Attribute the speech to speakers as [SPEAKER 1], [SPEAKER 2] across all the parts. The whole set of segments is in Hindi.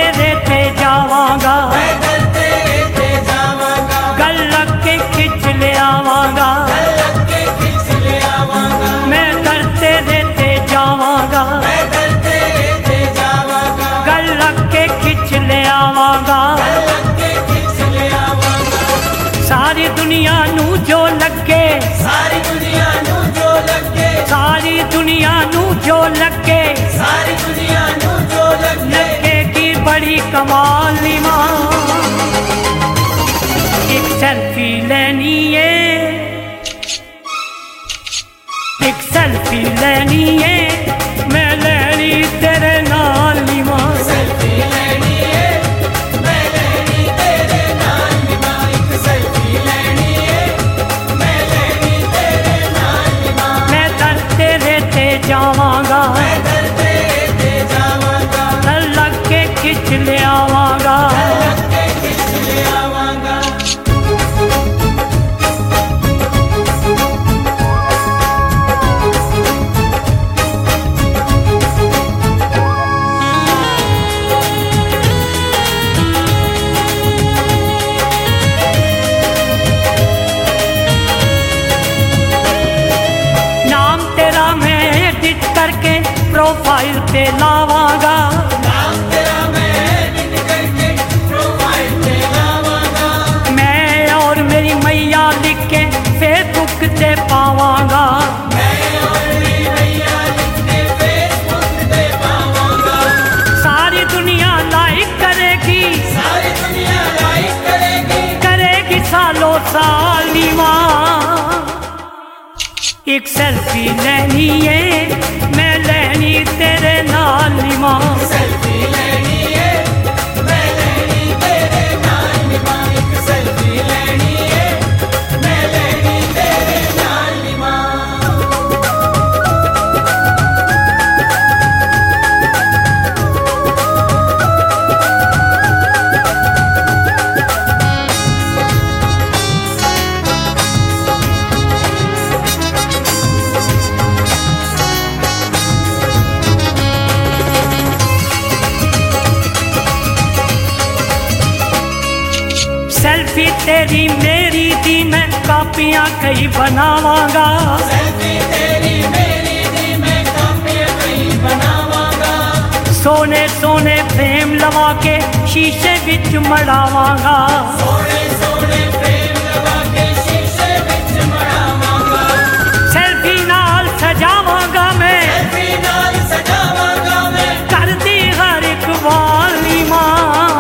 [SPEAKER 1] तेरे ते जावांगा,
[SPEAKER 2] पैदल तेरे ते जावांगा,
[SPEAKER 1] गल लग के खिंच ले आवांगा,
[SPEAKER 2] गल लग के खिंच ले आवांगा,
[SPEAKER 1] मैं दर तेरे ते जावांगा,
[SPEAKER 2] पैदल तेरे ते जावांगा,
[SPEAKER 1] गल लग के खिंच ले आवांगा,
[SPEAKER 2] गल लग के खिंच ले आवांगा।
[SPEAKER 1] सारी दुनिया नू जो लगे,
[SPEAKER 2] सारी दुनिया नू जो लगे,
[SPEAKER 1] सारी दुनिया नू जो लगे,
[SPEAKER 2] सारी दुनिया नू जो लगे,
[SPEAKER 1] लगेगी बड़ी कमाल नी मां। एक सेल्फी लेनी है, एक सेल्फी लेनी है, मैं लेनी तेरे नाल नी मां।
[SPEAKER 2] सेल्फी लेनी है, मैं लेनी तेरे नाल नी मां। एक सेल्फी लेनी है, मैं लेनी तेरे नाल नी मां।
[SPEAKER 1] मैं दर तेरे ते जावांगा,
[SPEAKER 2] पैदल तेरे ते जावांगा,
[SPEAKER 1] गल लग के खिंच ले आवांगा,
[SPEAKER 2] गल लग के खिंच ले आवांगा।
[SPEAKER 1] नाम तेरा मैं एडिट करके प्रोफाइल पे लावांगा,
[SPEAKER 2] नाम तेरा मैं एडिट करके प्रोफाइल पे लावांगा,
[SPEAKER 1] मैं और मेरी मैया लिख के फेसबुक पे पावांगा,
[SPEAKER 2] मैं और मेरी मैया लिख के फेसबुक पे पावांगा।
[SPEAKER 1] सारी दुनिया लाइक करेगी,
[SPEAKER 2] सारी दुनिया लाइक करेगी,
[SPEAKER 1] करेगी सालों साल नी मां। एक सेल्फी लेनी है, मैं लेनी तेरे नाल नी मां।
[SPEAKER 2] सेल्फी लेनी है, मैं लेनी तेरे नाल नी मां। एक सेल्फी लेनी है, मैं लेनी तेरे नाल नी मां।
[SPEAKER 1] सेल्फी तेरी मेरी दी मैं कापियां कई बनावांगा,
[SPEAKER 2] सेल्फी तेरी मेरी दी मैं कापियां कई बनावांगा,
[SPEAKER 1] सोने सोने फ्रेम लवा के शीशे विच मड़ावांगा,
[SPEAKER 2] सोने सोने फ्रेम लगा के शीशे विच मड़ावांगा,
[SPEAKER 1] सेल्फी नाल सजावांगा मैं,
[SPEAKER 2] सेल्फी नाल सजावांगा मैं।
[SPEAKER 1] करदी हर एक वाली मां।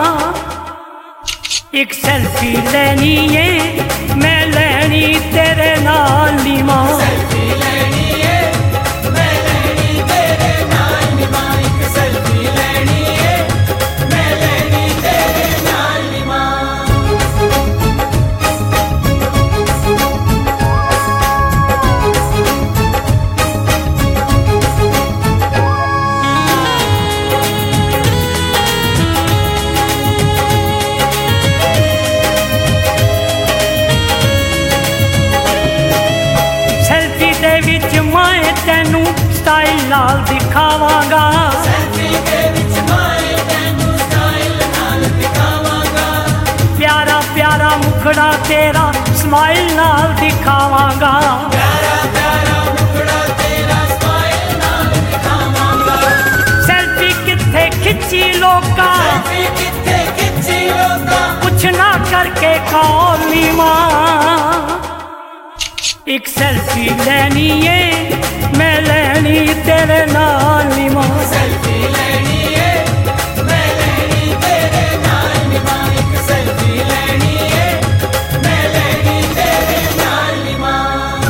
[SPEAKER 1] एक सेल्फी लेनी है, मैं लेनी तेरे नाल नी मां।
[SPEAKER 2] सेल्फी लेनी है, मैं लेनी तेरे नाल नी मां। एक सेल्फी लेनी है, मैं लेनी तेरे नाल नी मां।
[SPEAKER 1] सेल्फी दे विच मैं तेनू स्टाइल नाल दिखावांगा,
[SPEAKER 2] सेल्फी दे विच मैं तैनू स्टाइल नाल दिखावांगा,
[SPEAKER 1] प्यारा प्यारा मुखड़ा तेरा स्माइल नाल दिखावांगा,
[SPEAKER 2] प्यारा प्यारा मुखड़ा तेरा स्माइल नाल दिखावांगा।
[SPEAKER 1] सेल्फी किथे खिंची लोका,
[SPEAKER 2] सेल्फी किथे खिंची लोका,
[SPEAKER 1] कुछ ना करके कॉल नी मां। एक सेल्फी लेनी है, मैं लेनी तेरे नाल नी मां।
[SPEAKER 2] सेल्फी लेनी है, मैं लेनी तेरे नाल नी मां। एक सेल्फी लेनी है, मैं लेनी तेरे नाल नी मां।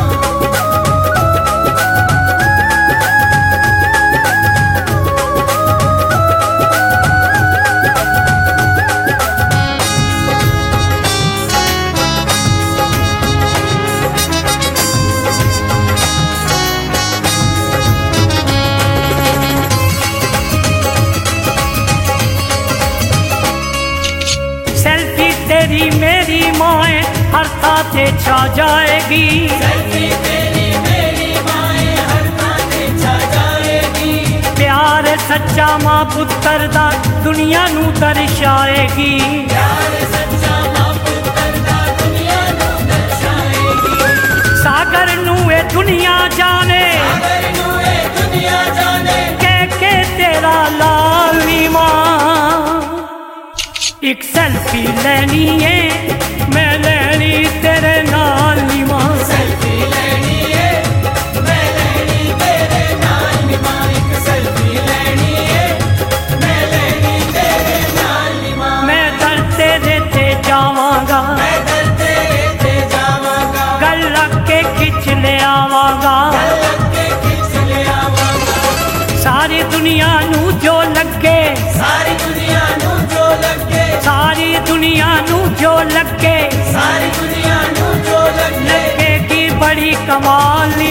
[SPEAKER 1] तेरी मेरी माए हर ताते छा जाएगी,
[SPEAKER 2] सेल्फी तेरी मेरी माए हर ताते छा जाएगी।
[SPEAKER 1] प्यार सच्चा मां पुत्तर दा दुनिया नू दर्शाएगी।
[SPEAKER 2] प्यार सच्चा मां पुत्तर दा दुनिया नू दर्शाएगी।
[SPEAKER 1] सागर नू ए दुनिया जाने,
[SPEAKER 2] सागर नू ए दुनिया जाने,
[SPEAKER 1] के तेरा लालिमा। एक सेल्फी लेनी है मैं लेनी तेरे नाल नी मां।
[SPEAKER 2] सेल्फी लेनी है मैं लेनी तेरे नाल नी मां। एक सेल्फी लेनी है मैं लेनी तेरे नाल नी मां।
[SPEAKER 1] मैं दर तेरे ते जावांगा,
[SPEAKER 2] मैं दर तेरे ते जावांगा,
[SPEAKER 1] गल रख के खिच ले आवांगा।
[SPEAKER 2] गल लग के खिच ले आवांगा।
[SPEAKER 1] सारी दुनिया नू जो लगे,
[SPEAKER 2] सारी दुनिया नू जो लगे,
[SPEAKER 1] सारी दुनिया नू जो लगे,
[SPEAKER 2] सारी दुनिया नू जो लगे,
[SPEAKER 1] लगेगी बड़ी कमाल